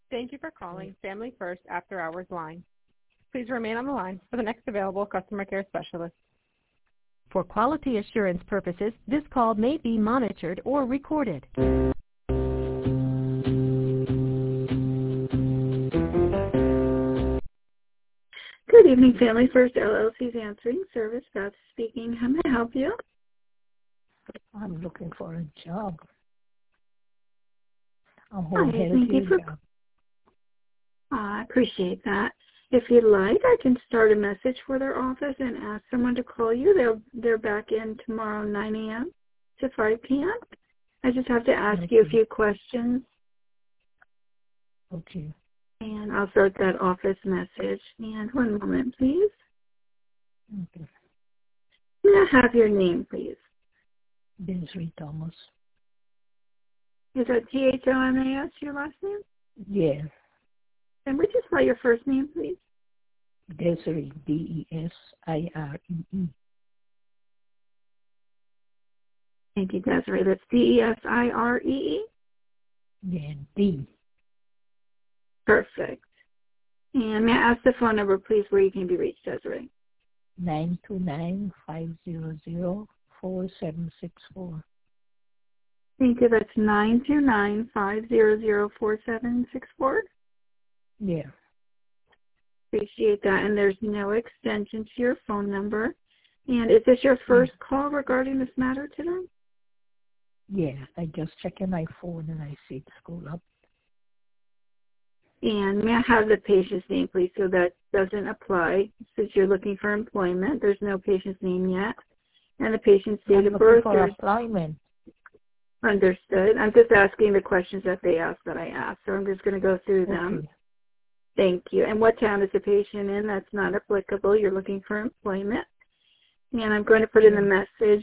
Thank you for calling Family First After Hours line. Please remain on the line for the next available customer care specialist. For quality assurance purposes, this call may be monitored or recorded. Good evening, Family First LLC's answering service. Beth speaking. How may I help you? I'm looking for a job. A Hi, home thank you healthcare job. I appreciate that. If you'd like, I can start a message for their office and ask someone to call you. They're back in tomorrow 9 a.m. to 5 p.m. I just have to ask you a few questions. Okay. And I'll start that office message. And one moment, please. Okay. May I have your name, please? Desiree Thomas. Is that Thomas, your last name? Yeah. And would you spell your first name, please? Desiree, D-E-S-I-R-E-E. Thank you, Desiree. That's D-E-S-I-R-E-E? Yeah, D. Perfect. And may I ask the phone number, please, where you can be reached, Desiree? 929-500-4764. Thank you. That's 929-500-4764. Yeah. Appreciate that. And there's no extension to your phone number. And is this your first call regarding this matter today? Yeah, I just checked my phone and I see it's go up. And may I have the patient's name, please, so that doesn't apply since you're looking for employment. There's no patient's name yet. And the patient's date of birth. For employment. Understood. I'm just asking the questions that they asked that I asked, so I'm just going to go through them. Okay. Thank you. And what town is the patient in? That's not applicable. You're looking for employment. And I'm going to put in the message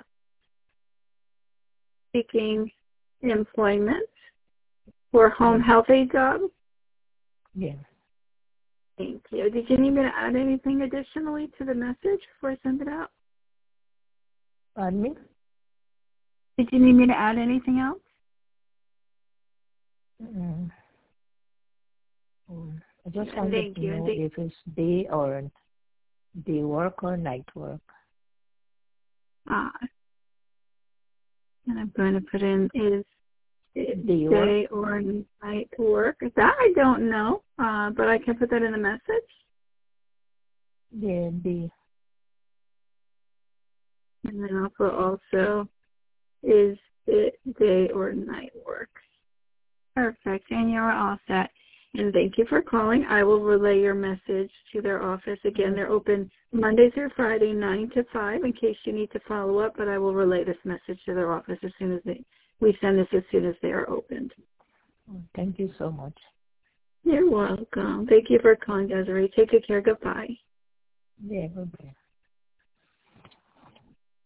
seeking employment for home health aid job. Yeah. Thank you. Did you need me to add anything additionally to the message before I send it out? Pardon me? Did you need me to add anything else? I just wanted to know if it's day work or night work. And I'm going to put in is day or night work. That I don't know, but I can put that in the message. Yeah, day. And then I'll put also is it day or night work. Perfect. And you're all set. And thank you for calling. I will relay your message to their office. Again, they're open Monday through Friday, 9 to 5, in case you need to follow up, but I will relay this message to their office as soon as we send this as soon as they are opened. Thank you so much. You're welcome. Thank you for calling, Desiree. Take good care. Goodbye. Yeah, goodbye.